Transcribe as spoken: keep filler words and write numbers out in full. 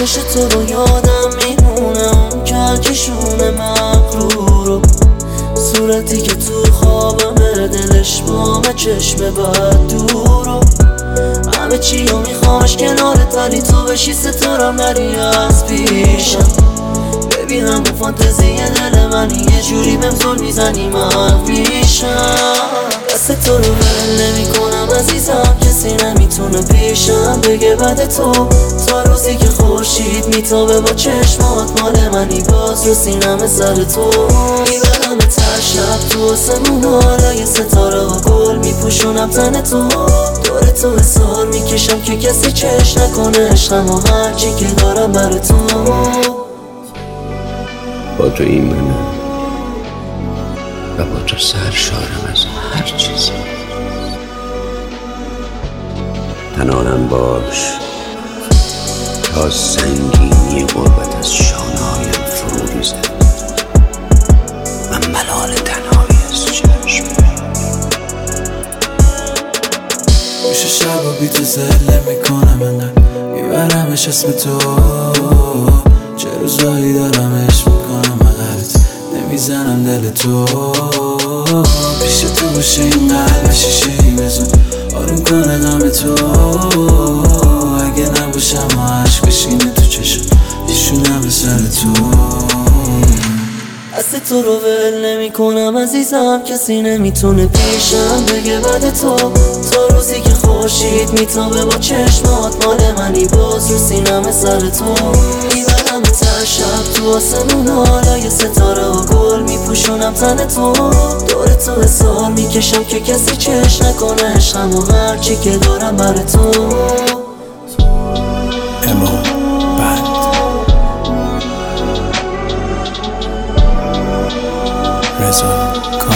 چش تو رو یادم میمونه، اون کجشونه مغرورو، صورتی که تو خوابمه، دلش بامه، چشم بد دورو. همه چی رو میخوامش کنارت، ولی تو بشی ستارم نری از پیشم. ببینم اون فانتزی دل منی، یه جوری بهم زل میزنی من پیشم. دست تو رو ول نمی کنم عزیزم، کسی نمیتونه پیشم بگه بعد تو. تا روزی که خورشید میتابه با چشمات، مال منی باز رو سینم سر تو. میبرم تر شب تو آسمونا، لای ستاره ها گل میپوشونم تن تو. دور تو حسار میکشم که کسی چش نکنه عشقم و هرچی که دارم بر تو. با تو ایمنم و با تو سرشارم از هر چیزی. تنانم باش تا سنگینی غربت از شانه‌هایم فرو ریزد و ملال تنهایی از چشم. میشه شب و بی تو زله میکنم، انقدر میبرمش اسم تو. چه روزایی دارم عشق میکنم مقرت، نمیزنم دل تو. پیش تو باشه این قلب شیشه ای بزن، آروم کنه غم تو. اگه نباشم و عشق بشینه تو چشم، ایشونم به سر تو. دست تو رو ول نمی کنم عزیزم، کسی نمیتونه پیشم بگه بعد تو. تا روزی که خورشید میتابه با چشمات، مال منی باز رو سینم سر تو. میبرم تر شب تو آسمونا، لای ستاره ها گل میپوشونم تن تو. دور تو حسار میکشم که کسی چش نکنه عشقم و هرچی که دارم بر تو. اما بند رضا